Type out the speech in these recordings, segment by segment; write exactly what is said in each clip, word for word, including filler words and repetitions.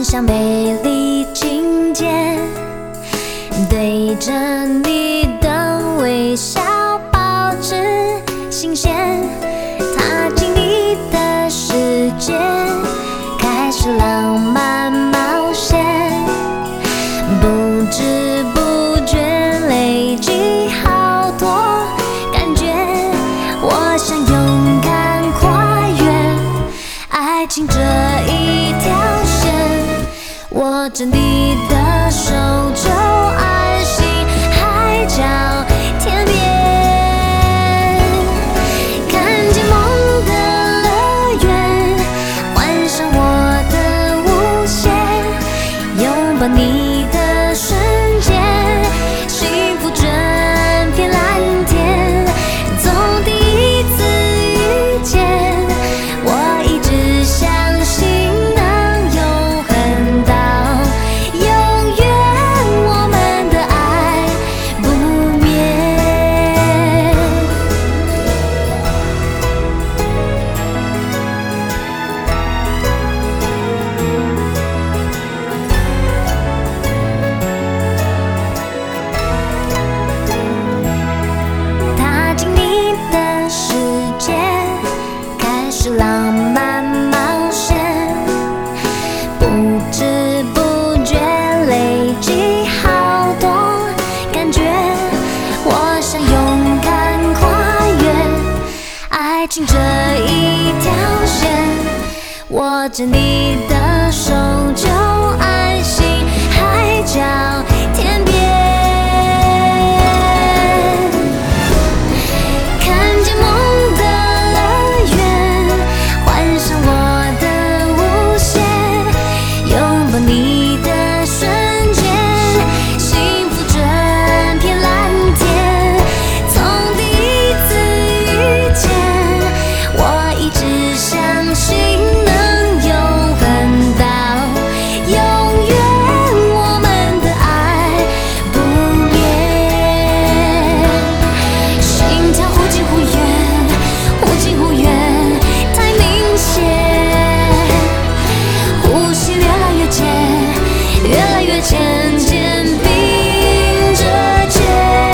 像美丽境界，对着你的微笑保持新鲜，踏进你的世界，开始浪漫冒险，不知不觉累积好多感觉，我想勇敢跨越爱情这一条线，握着你的手就安心，海角天边，看见梦的乐园，幻想我的无限，拥抱你的瞬间，幸福整片蓝天，从第一次遇见，我一直相信能永恒到永远，我们的爱不灭。踏进你的世界，开始浪漫冒险，不知不觉累积好多感觉，我想勇敢跨越爱情这一条线，握着你的手就安心，海角天边，看见梦的乐园，幻想我的无限，拥抱你的瞬间，幸福整片蓝天，从第一次遇见，我一直相信能永恒到永远，我们的爱不灭，心跳忽近忽远，忽近忽远，太明显，呼吸越来越浅，越来越渐渐冰着肩，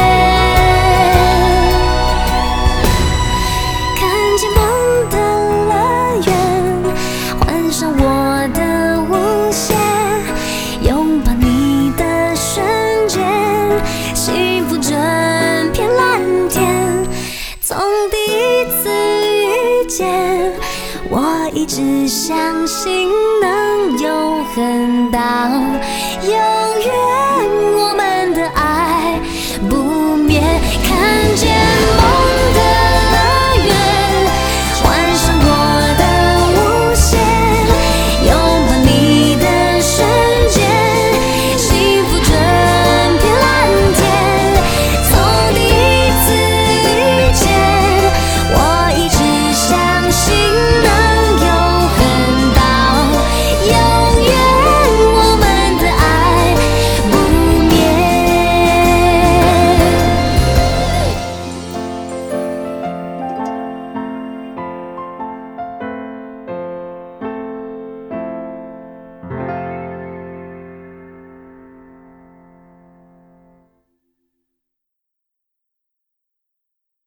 看见梦的乐园，幻想我的无限，拥抱你的瞬间，幸福整片蓝天，从第一次遇见，我一直相信能永恒到